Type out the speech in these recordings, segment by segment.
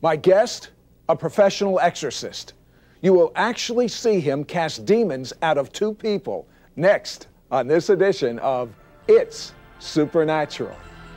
My guest, a professional exorcist. You will actually see him cast demons out of two people next on this edition of It's Supernatural.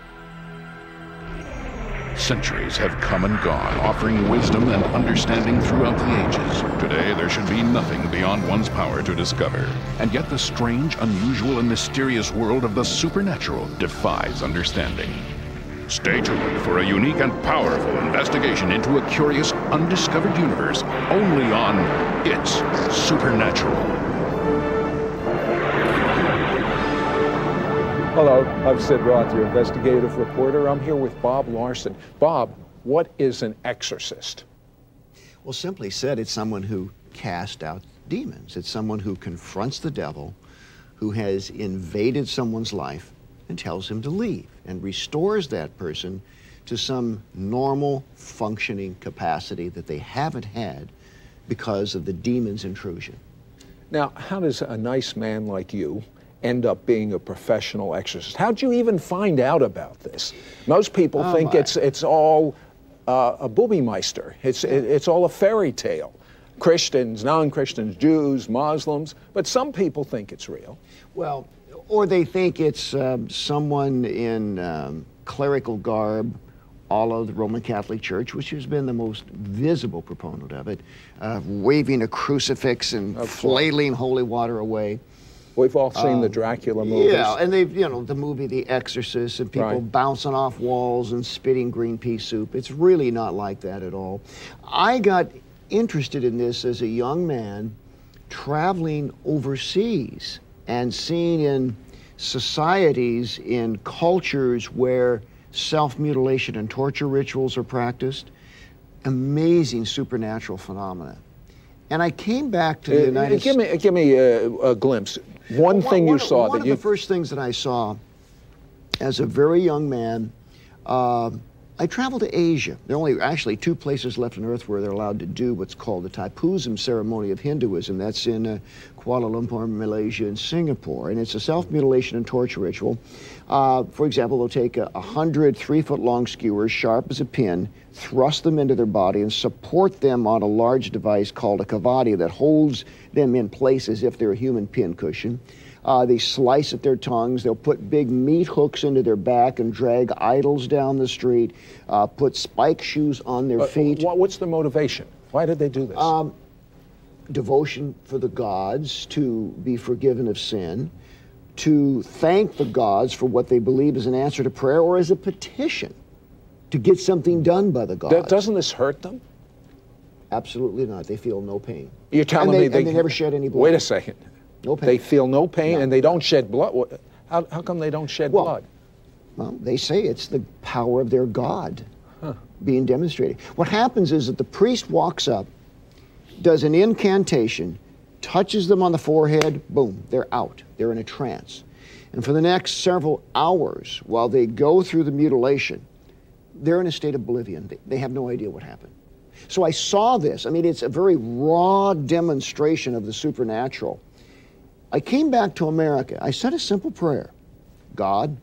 Centuries have come and gone, offering wisdom and understanding throughout the ages. Today, there should be nothing beyond one's power to discover. And yet the strange, unusual, and mysterious world of the supernatural defies understanding. Stay tuned for a unique and powerful investigation into a curious, undiscovered universe, only on It's Supernatural. Hello, I'm Sid Roth, your investigative reporter. I'm here with Bob Larson. Bob, what is an exorcist? Well, simply said, it's someone who casts out demons. It's someone who confronts the devil, who has invaded someone's life and tells him to leave, and restores that person to some normal functioning capacity that they haven't had because of the demon's intrusion. Now, how does a nice man like you end up being a professional exorcist? How'd you even find out about this? Most people think it's all a booby-meister. It's all a fairy tale. Christians, non-Christians, Jews, Muslims, but some people think it's real. Well, or they think it's someone in clerical garb, all of the Roman Catholic Church, which has been the most visible proponent of it, waving a crucifix and flailing holy water away. We've all seen the Dracula movies. Yeah, and they've, the movie The Exorcist, and people bouncing off walls and spitting green pea soup. It's really not like that at all. I got interested in this as a young man traveling overseas and seeing in societies, in cultures where self-mutilation and torture rituals are practiced, amazing supernatural phenomena. And I came back to the United States. Give me a glimpse. One thing you saw. One of the first things that I saw as a very young man, I traveled to Asia. There are only actually two places left on Earth where they're allowed to do what's called the Thaipusam ceremony of Hinduism. That's in Kuala Lumpur, Malaysia, and Singapore. And it's a self-mutilation and torture ritual. For example, they'll take 100 3-foot-long skewers, sharp as a pin, thrust them into their body, and support them on a large device called a kavadi that holds them in place as if they're a human pincushion. They slice at their tongues. They'll put big meat hooks into their back and drag idols down the street, put spike shoes on their feet. What's the motivation? Why did they do this? Devotion for the gods, to be forgiven of sin, to thank the gods for what they believe is an answer to prayer or as a petition to get something done by the gods. Doesn't this hurt them? Absolutely not. They feel no pain. You're telling me they never shed any blood. Wait a second. No pain. They feel no pain, and they don't shed blood. How come they don't shed blood? Well, they say it's the power of their God being demonstrated. What happens is that the priest walks up, does an incantation, touches them on the forehead, boom, they're out. They're in a trance. And for the next several hours, while they go through the mutilation, they're in a state of oblivion. They have no idea what happened. So I saw this. I mean, it's a very raw demonstration of the supernatural. I came back to America. I said a simple prayer. God,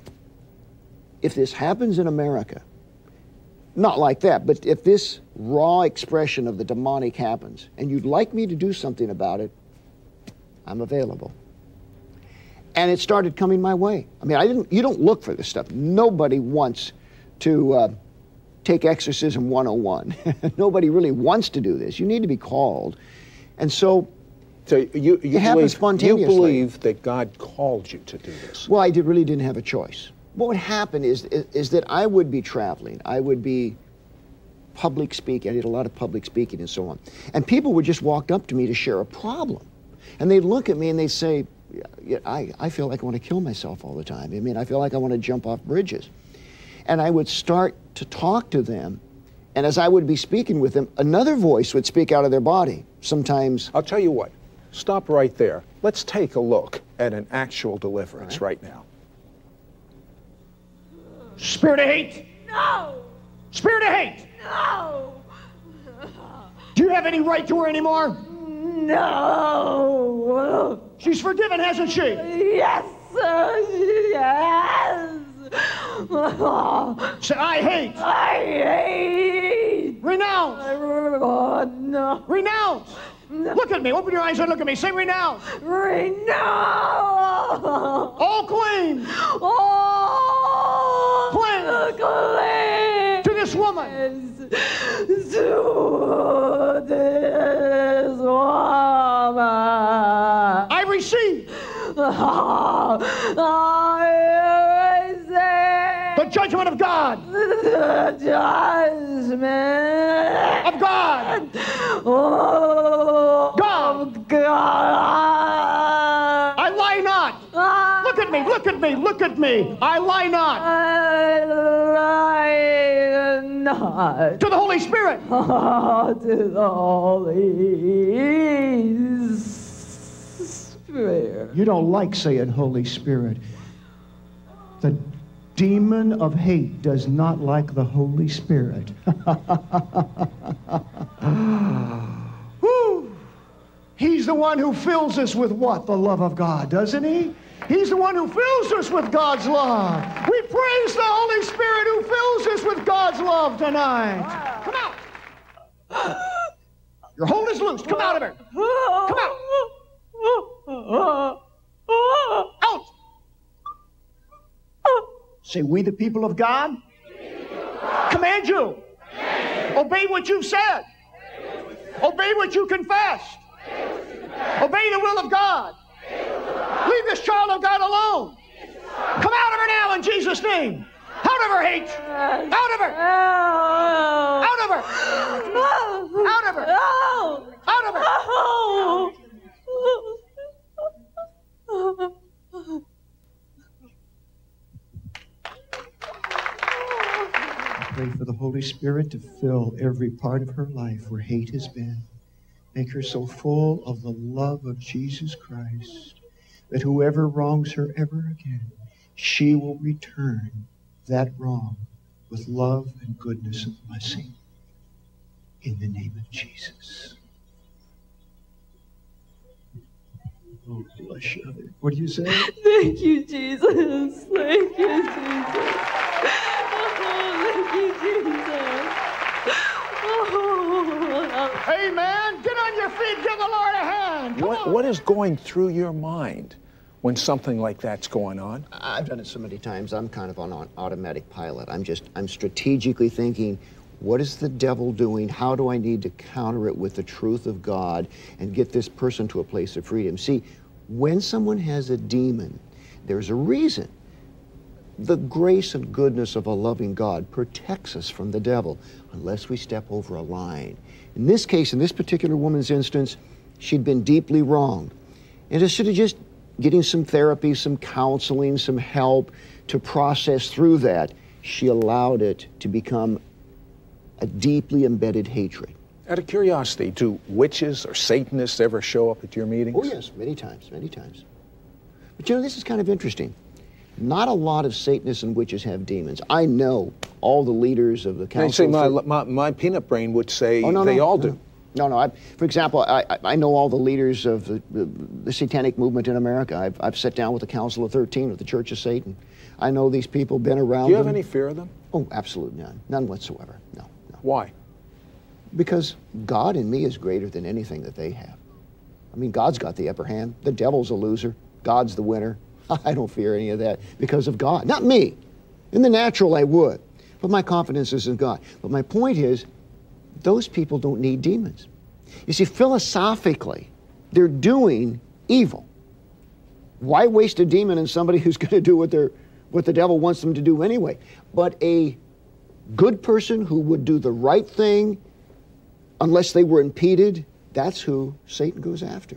if this happens in America, not like that, but if this raw expression of the demonic happens, and you'd like me to do something about it, I'm available. And it started coming my way. I mean, you don't look for this stuff. Nobody wants to take Exorcism 101. Nobody really wants to do this. You need to be called. And so it happens spontaneously. You believe that God called you to do this? Well, I really didn't have a choice. What would happen is that I would be traveling. I would be public speaking. I did a lot of public speaking and so on. And people would just walk up to me to share a problem. And they'd look at me and they'd say, I feel like I want to kill myself all the time. I mean, I feel like I want to jump off bridges. And I would start to talk to them. And as I would be speaking with them, another voice would speak out of their body. Sometimes... I'll tell you what. Stop right there. Let's take a look at an actual deliverance right now. Spirit of hate! No! Spirit of hate! No! Do you have any right to her anymore? No! She's forgiven, hasn't she? Yes, sir, yes! Say, I hate! I hate! Renounce. No. Renounce. Look at me. Open your eyes and look at me. Say renounce. Renounce. All claims All Claims. claims to this woman. to this woman. I receive I say the judgment of God. the judgment Of God. of God. God. I lie not. Look at me. Look at me. Look at me. I lie not. I lie not To the Holy Spirit. to the Holy Spirit. You don't like saying Holy Spirit. The demon of hate does not like the Holy Spirit. Whew. He's the one who fills us with what? The love of God, doesn't he? He's the one who fills us with God's love. We praise the Holy Spirit who fills us with God's love tonight. Come out. Your hold is loose. Come out of her. Come out. Out. Say, we the people of God command you. Obey what you've said. Obey what you confessed. Obey the will of God. Leave this child of God alone. Come out of her now in Jesus' name. Out of her hate. Out of her. Out of her. Out of her. Out of her. Pray for the Holy Spirit to fill every part of her life where hate has been. Make her so full of the love of Jesus Christ that whoever wrongs her ever again, she will return that wrong with love and goodness and blessing. In the name of Jesus. Oh, bless you. What do you say? Thank you, Jesus. Thank you, Jesus. Thank you, Jesus. Amen. Get on your feet. Give the Lord a hand. Come on. What is going through your mind when something like that's going on? I've done it so many times. I'm kind of on automatic pilot. I'm strategically thinking, what is the devil doing? How do I need to counter it with the truth of God and get this person to a place of freedom? See, when someone has a demon, there's a reason. The grace and goodness of a loving God protects us from the devil unless we step over a line. In this case, in this particular woman's instance, she'd been deeply wronged. And instead of just getting some therapy, some counseling, some help to process through that, she allowed it to become a deeply embedded hatred. Out of curiosity, do witches or Satanists ever show up at your meetings? Oh, yes, many times, many times. But you know, this is kind of interesting. Not a lot of Satanists and witches have demons. I know all the leaders of the council. My peanut brain would say they all do. No. For example, I know all the leaders of the satanic movement in America. I've sat down with the Council of 13 of the Church of Satan. I know these people, been around. Do you have them. any fear of them? Oh, absolutely none. None whatsoever. No. Why? Because God in me is greater than anything that they have. I mean, God's got the upper hand. The devil's a loser. God's the winner. I don't fear any of that because of God. Not me. In the natural, I would. But my confidence is in God. But my point is, those people don't need demons. You see, philosophically, they're doing evil. Why waste a demon in somebody who's going to do what the devil wants them to do anyway? But a good person who would do the right thing unless they were impeded, that's who Satan goes after.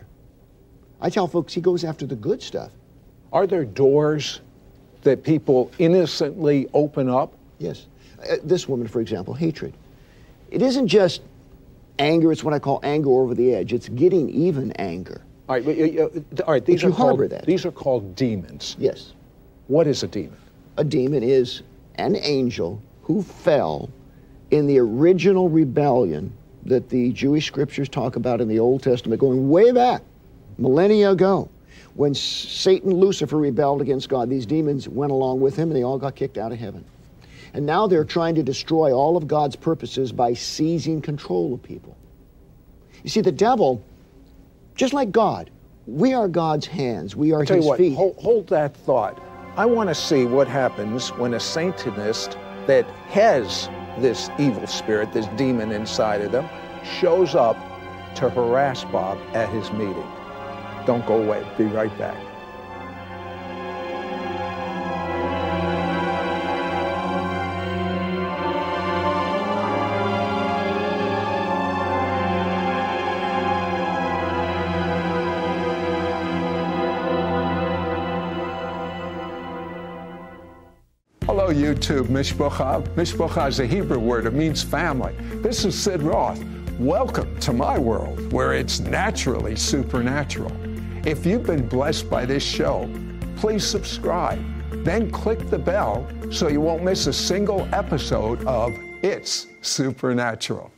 I tell folks he goes after the good stuff. Are there doors that people innocently open up? Yes. This woman, for example, hatred. It isn't just anger, it's what I call anger over the edge. It's getting even anger. All right, these are called demons. Yes. What is a demon? A demon is an angel who fell in the original rebellion that the Jewish scriptures talk about in the Old Testament, going way back, millennia ago. When Satan, Lucifer rebelled against God, these demons went along with him and they all got kicked out of heaven. And now they're trying to destroy all of God's purposes by seizing control of people. You see, the devil, just like God, we are God's hands. We are Tell his you what, feet. hold that thought. I want to see what happens when a Satanist that has this evil spirit, this demon inside of them, shows up to harass Bob at his meeting. Don't go away. Be right back. Hello, YouTube. Mishpacha. Mishpacha is a Hebrew word. It means family. This is Sid Roth. Welcome to my world, where it's naturally supernatural. If you've been blessed by this show, please subscribe. Then click the bell so you won't miss a single episode of It's Supernatural.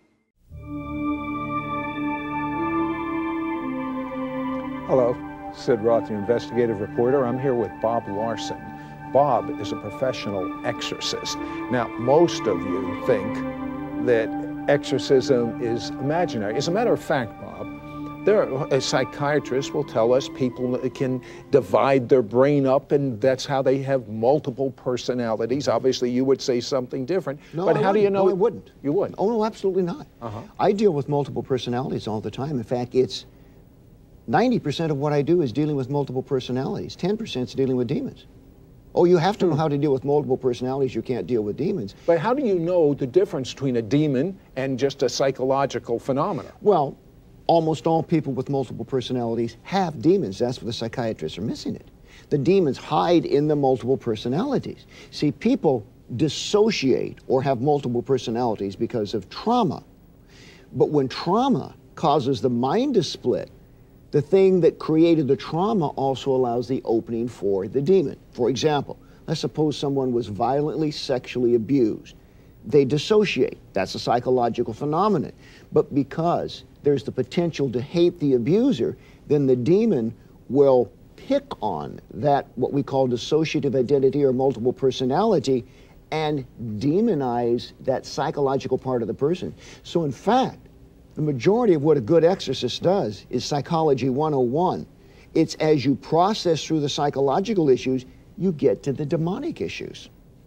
Hello, Sid Roth, the investigative reporter. I'm here with Bob Larson. Bob is a professional exorcist. Now, most of you think that exorcism is imaginary. As a matter of fact, Bob, a psychiatrist will tell us people can divide their brain up, and that's how they have multiple personalities. Obviously, you would say something different. No, but how do you know? No, I wouldn't. You wouldn't? Oh, no, absolutely not. I deal with multiple personalities all the time. In fact, it's 90% of what I do is dealing with multiple personalities. 10% is dealing with demons. Oh, you have to know how to deal with multiple personalities. You can't deal with demons. But how do you know the difference between a demon and just a psychological phenomenon? Well, almost all people with multiple personalities have demons. That's where the psychiatrists are missing it. The demons hide in the multiple personalities. See, people dissociate or have multiple personalities because of trauma. But when trauma causes the mind to split, the thing that created the trauma also allows the opening for the demon. For example, let's suppose someone was violently sexually abused. They dissociate. That's a psychological phenomenon. But because there's the potential to hate the abuser, then the demon will pick on that, what we call dissociative identity or multiple personality, and demonize that psychological part of the person. So in fact, the majority of what a good exorcist does is Psychology 101. It's as you process through the psychological issues, you get to the demonic issues.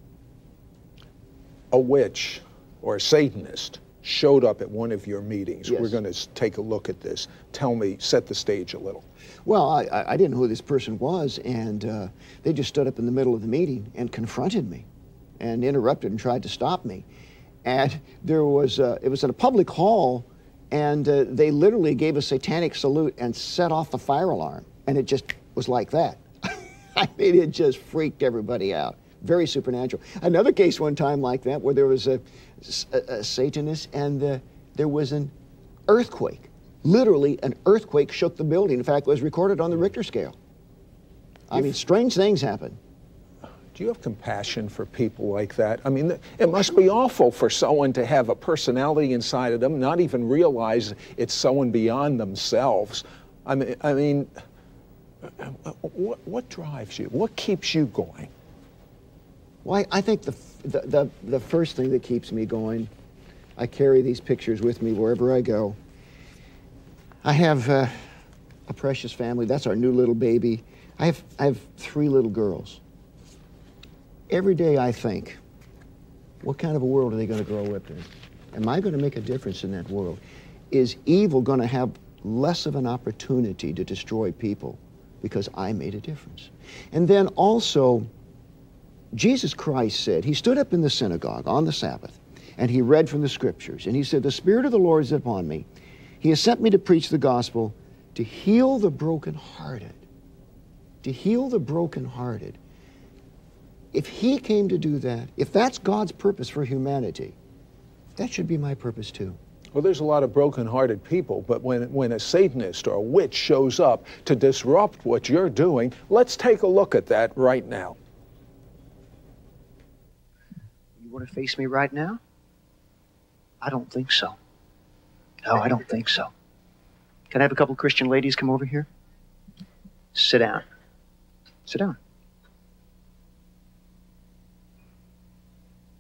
A witch or a Satanist showed up at one of your meetings. Yes. We're going to take a look at this. Tell me, set the stage a little. Well, I didn't know who this person was, and they just stood up in the middle of the meeting and confronted me and interrupted and tried to stop me. And there was, it was in a public hall, and they literally gave a satanic salute and set off the fire alarm. And it just was like that. I mean, it just freaked everybody out. Very supernatural. Another case one time like that where there was a Satanist and there was an earthquake. Literally, an earthquake shook the building. In fact, it was recorded on the Richter scale. I mean, strange things happen. Do you have compassion for people like that? I mean, it must be awful for someone to have a personality inside of them, not even realize it's someone beyond themselves. I mean, what drives you? What keeps you going? Well, I think the first thing that keeps me going, I carry these pictures with me wherever I go. I have a precious family. That's our new little baby. I have 3 little girls. Every day I think, what kind of a world are they going to grow up in? Am I going to make a difference in that world? Is evil going to have less of an opportunity to destroy people because I made a difference? And then also, Jesus Christ said, he stood up in the synagogue on the Sabbath, and he read from the scriptures, and he said, "The Spirit of the Lord is upon me. He has sent me to preach the gospel, to heal the brokenhearted." To heal the brokenhearted. If he came to do that, if that's God's purpose for humanity, that should be my purpose too. Well, there's a lot of broken-hearted people, but when a Satanist or a witch shows up to disrupt what you're doing, let's take a look at that right now. You want to face me right now? I don't think so. No, I don't think so. Can I have a couple Christian ladies come over here? Sit down. Sit down.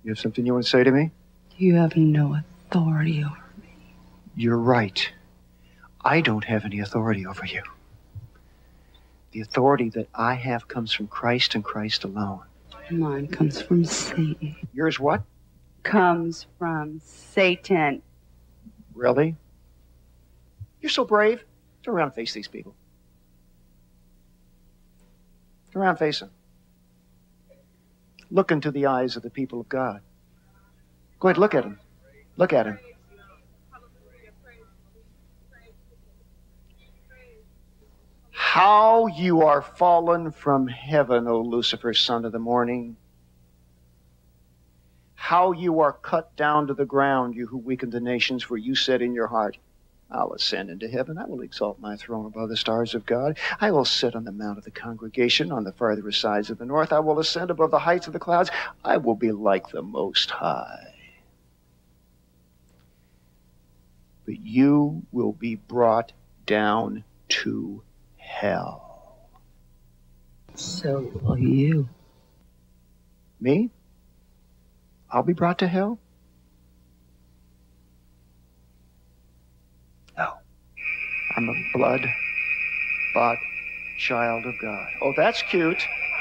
You have something you want to say to me? You have no authority over me. You're right. I don't have any authority over you. The authority that I have comes from Christ and Christ alone. Mine comes from Satan. Yours what? Comes from Satan. Really? You're so brave. Turn around and face these people. Turn around and face them. Look into the eyes of the people of God. Go ahead, look at them. Look at him. How you are fallen from heaven, O Lucifer, son of the morning. How you are cut down to the ground, you who weaken the nations, for you said in your heart, I'll ascend into heaven. I will exalt my throne above the stars of God. I will sit on the mount of the congregation on the farthest sides of the north. I will ascend above the heights of the clouds. I will be like the Most High. But you will be brought down to hell. So will you. Me? I'll be brought to hell? No. I'm a blood-bought child of God. Oh, that's cute.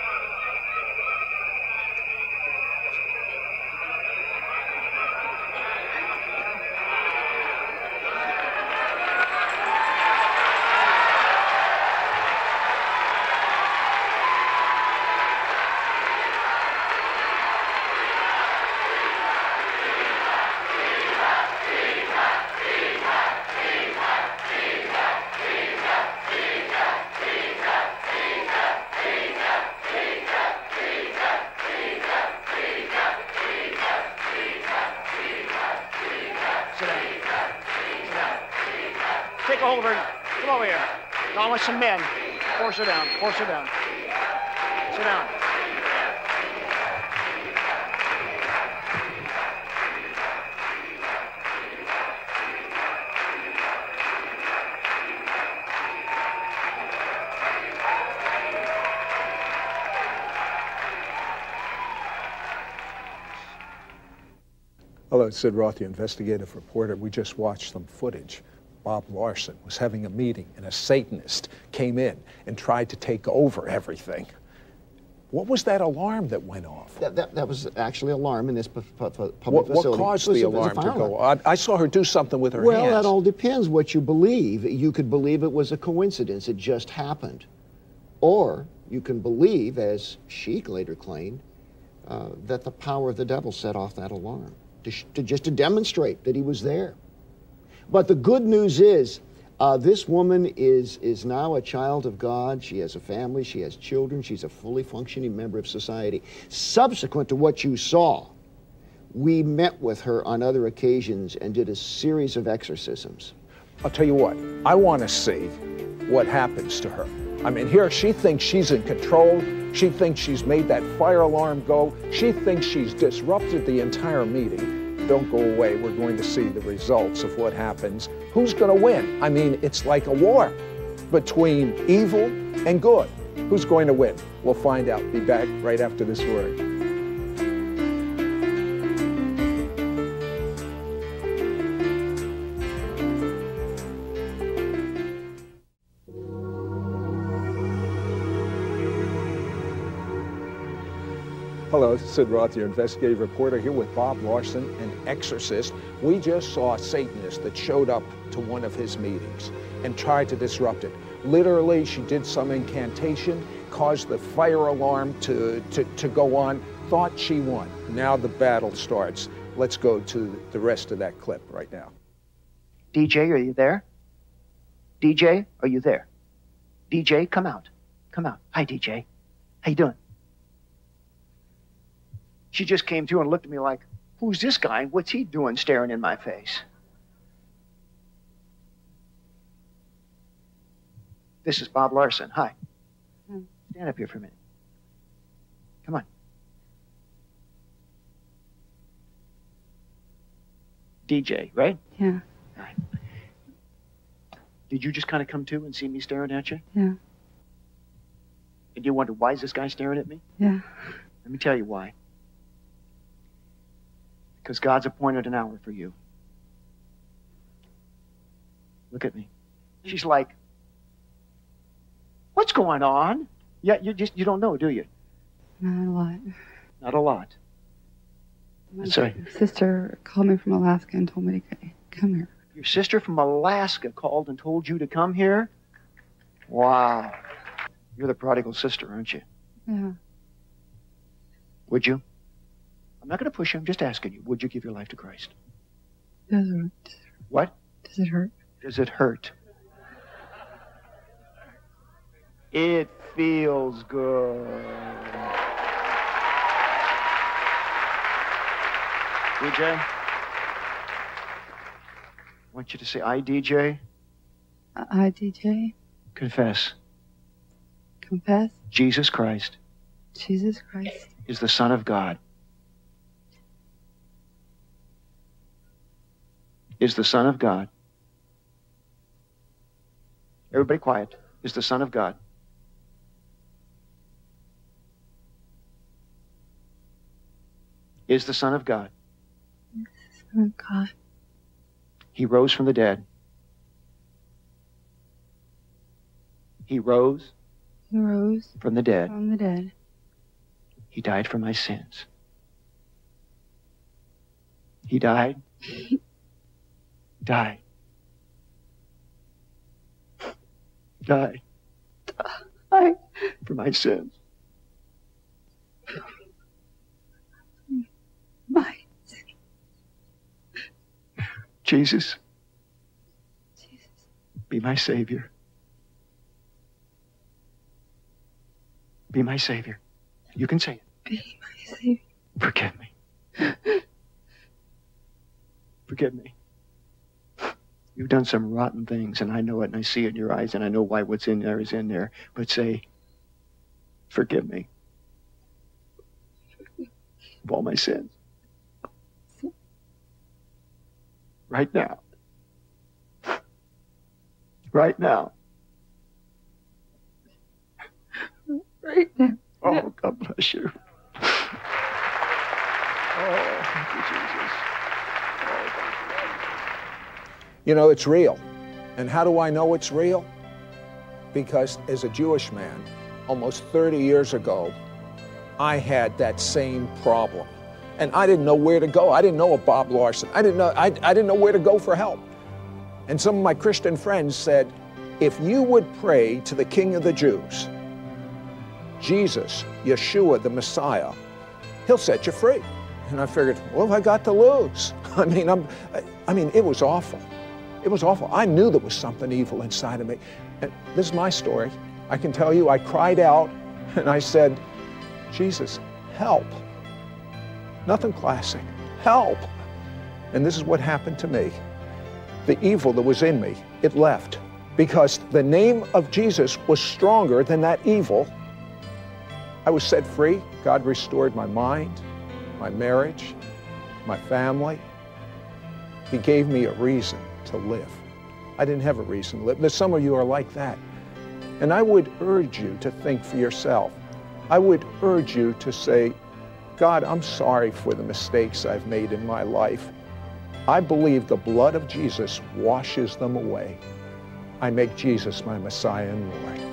Take a hold of her. Come over here. Along with some men. Force her down. Force her down. Sit down. Hello, it's Sid Roth, the investigative reporter. We just watched some footage. Bob Larson was having a meeting, and a Satanist came in and tried to take over everything. What was that alarm that went off? That was actually an alarm in this public What facility. caused the alarm to go on? I saw her do something with her hands. Well, that all depends what you believe. You could believe it was a coincidence. It just happened. Or you can believe, as Sheik later claimed, that the power of the devil set off that alarm just to demonstrate that he was there. But the good news is this woman is now a child of God. She has a family. She has children. She's a fully functioning member of society. Subsequent to what you saw, we met with her on other occasions and did a series of exorcisms. I'll tell you what, I want to see what happens to her. I mean, here she thinks she's in control. She thinks she's made that fire alarm go. She thinks she's disrupted the entire meeting. Don't go away. We're going to see the results of what happens. Who's going to win? I mean, it's like a war between evil and good. Who's going to win? We'll find out. Be back right after this word. Hello, this is Sid Roth, your investigative reporter, here with Bob Larson, an exorcist. We just saw a Satanist that showed up to one of his meetings and tried to disrupt it. Literally, she did some incantation, caused the fire alarm to go on, thought she won. Now the battle starts. Let's go to the rest of that clip right now. DJ, are you there? DJ, are you there? DJ, come out. Come out. Hi, DJ. How you doing? She just came through and looked at me like, who's this guy? What's he doing staring in my face? This is Bob Larson. Hi. Stand up here for a minute. Come on. DJ, right? Yeah. All right. Did you just kind of come to and see me staring at you? Yeah. And you wonder, why is this guy staring at me? Yeah. Let me tell you why. Because God's appointed an hour for you. Look at me. She's like, what's going on? Yeah, you don't know, do you? Not a lot. Not a lot. Sorry. My sister called me from Alaska and told me to come here. Your sister from Alaska called and told you to come here? Wow. You're the prodigal sister, aren't you? Yeah. Would you? I'm not going to push you. I'm just asking you. Would you give your life to Christ? Does it hurt? What? Does it hurt? Does it hurt? It feels good. DJ? I want you to say, I, DJ. I, DJ. Confess. Confess. Jesus Christ. Jesus Christ. Is the Son of God. Is the Son of God. Everybody quiet. Is the Son of God. Is the Son of God. Son of God. He rose from the dead. He rose. He rose from the dead. From the dead. He died for my sins. He died. Died. Died. I. For my sins. My. Jesus. Jesus. Be my Savior. Be my Savior. You can say it. Be my Savior. Forgive me. Forgive me. You've done some rotten things, and I know it, and I see it in your eyes, and I know why what's in there is in there. But say, forgive me of all my sins. Right now. Right now. Right now. Oh, God bless you. Oh, thank you, Jesus. You know, it's real. And how do I know it's real? Because as a Jewish man, almost 30 years ago, I had that same problem. And I didn't know where to go. I didn't know a Bob Larson. I didn't know where to go for help. And some of my Christian friends said, if you would pray to the King of the Jews, Jesus, Yeshua, the Messiah, he'll set you free. And I figured, what have I got to lose? I mean, it was awful. It was awful. I knew there was something evil inside of me. And this is my story. I can tell you, I cried out and I said, Jesus, help. Nothing classic. Help. And this is what happened to me. The evil that was in me, it left. Because the name of Jesus was stronger than that evil. I was set free. God restored my mind, my marriage, my family. He gave me a reason to live. I didn't have a reason to live. But some of you are like that. And I would urge you to think for yourself. I would urge you to say, God, I'm sorry for the mistakes I've made in my life. I believe the blood of Jesus washes them away. I make Jesus my Messiah and Lord.